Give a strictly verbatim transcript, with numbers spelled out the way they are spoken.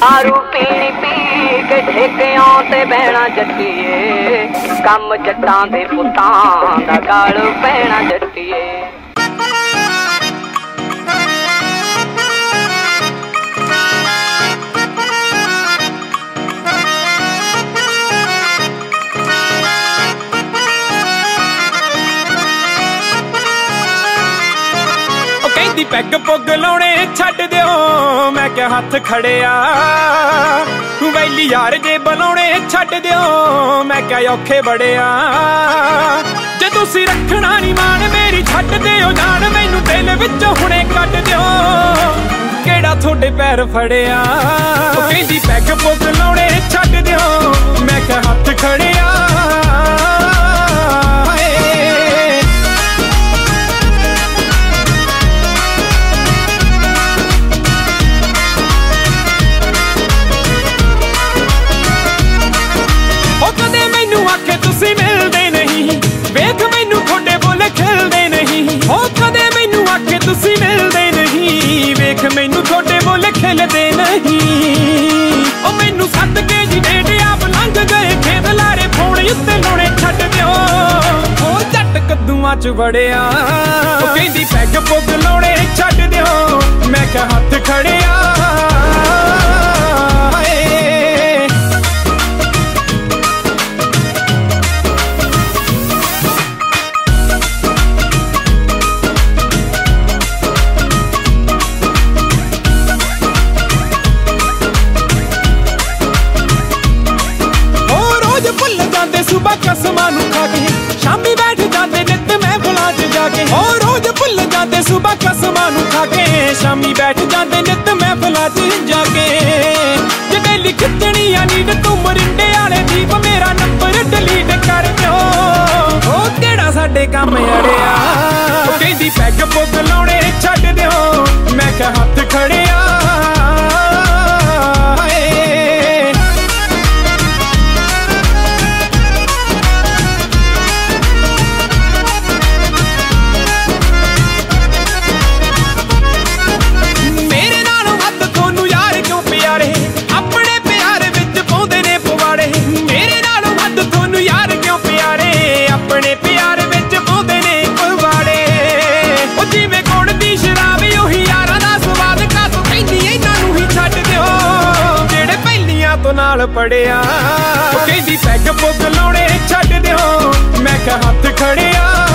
दारू पीनी पी के ठेकिਆਂ ਤੇ ਬਹਿਣਾ ਜੱਟੀਏ ਕੰਮ ਜੱਟਾਂ ਦੇ ਪੁੱਤਾਂ ਦਾ ਗਾਲ ਪੈਣਾ ਜੱਟੀਏ। ਕਹਿੰਦੀ ਪੈਗ ਪੁੱਗ ਲਾਉਣੇ ਛੱਡ ਦਿਓ, ਮੈਂ ਕਿਹਾ ਹੱਥ ਖੜਿਆ ਵੈਲੀ ਯਾਰ ਜੇ ਬੁਲਾਉਣੇ ਛੱਡ ਦਿਓ, ਮੈਂ ਕਿਹਾ ਔਖੇ ਬੜਿਆ ਜੇ ਤੁਸੀਂ ਰੱਖਣਾ ਨੀ ਮਾਣ ਮੇਰੀ ਛੱਡ ਦਿਓ ਜਾਣ ਮੈਨੂੰ ਦਿਲ ਵਿੱਚੋਂ ਹੁਣੇ ਕੱਢ ਦਿਓ ਕਿਹੜਾ ਤੁਹਾਡੇ ਪੈਰ ਫੜਿਆ। ਉਹ ਕਹਿੰਦੀ ਪੈਗ ਪੁੱਗ ਲਾਉਣੇ ਛੱਡ ਦਿਓ, ਮੈਂ ਕਿਹਾ ਹੱਥ ਖੜਿਆ ਤੁਸੀਂ ਮਿਲਦੇ ਨਹੀਂ ਵੇਖ ਮੈਨੂੰ ਤੁਹਾਡੇ ਬੋਲੇ ਖਿਲਦੇ ਨਹੀਂ ਹੋ ਕਦੇ ਮੈਨੂੰ ਆਖੇ ਤੁਸੀਂ ਮਿਲਦੇ ਨਹੀਂ ਵੇਖ ਮੈਨੂੰ ਤੁਹਾਡੇ ਬੋਲੇ ਖਿਲਦੇ ਨਹੀਂ ਉਹ ਮੈਨੂੰ ਸੱਦ ਕੇ ਜੀ ਡੇਢ ਆਪ ਲੰਘ ਗਏ ਖੇਤ ਲਾਰੇ ਫੋਨ ਉੱਤੇ ਲਾਉਣੇ ਛੱਡ ਦਿਓ ਉਹ ਜੱਟ ਕੱਦੂਆਂ ਚ ਵੜਿਆ। ਉਹ ਕਹਿੰਦੀ ਪੈਗ ਪੁੱਗ ਲਾਉਣੇ ਛੱਡ ਦਿਓ, ਮੈਂ ਕਿਹਾ ਹੱਥ ਖੜਿਆ ਸੁਬਾ ਕਸਮਾਂ ਨੂੰ ਖਾ ਕੇ ਸ਼ਾਮੀ ਬੈਠ ਜਾਂਦੇ ਨਿੱਤ ਮੈਂ ਭੁਲਾ ਚ ਜਾ ਕੇ ਉਹ ਰੋਜ਼ ਭੁੱਲ ਜਾਂਦੇ ਸੁਬਾ ਕਸਮਾਂ ਨੂੰ ਖਾ ਕੇ ਸ਼ਾਮੀ ਬੈਠ ਜਾਂਦੇ ਨਿੱਤ ਮੈਂ ਭੁਲਾ ਚ ਜਾ ਕੇ ਜਿਹੜੇ ਲਿਖਤਣੀ ਆ ਨੀਂਦ ਤੂੰ ਮਰਿੰਡੇ ਵਾਲੇ ਦੀਪ ਮੇਰਾ ਨੰਬਰ ਡਿਲੀਟ ਕਰ ਦਿਓ ਉਹ ਕਿਹੜਾ ਸਾਡੇ ਕੰਮ ਅੜਿਆ। ਉਹ ਕਹਿੰਦੀ ਪੈਗ ਪੁੱਗ ਲਾਉਣੇ ਛੱਡ ਦਿਓ, ਮੈਂ ਕਿਹਾ ਹੱਥ ਖੜਿਆ ਨਾਲ ਪੜਿਆ। ਉਹ ਕਹਿੰਦੀ ਪੈਗ ਪੁੱਗ ਲਾਉਣੇ ਛੱਡ ਦਿਓ, ਮੈਂ ਕਿਹਾ ਹੱਥ ਖੜਿਆ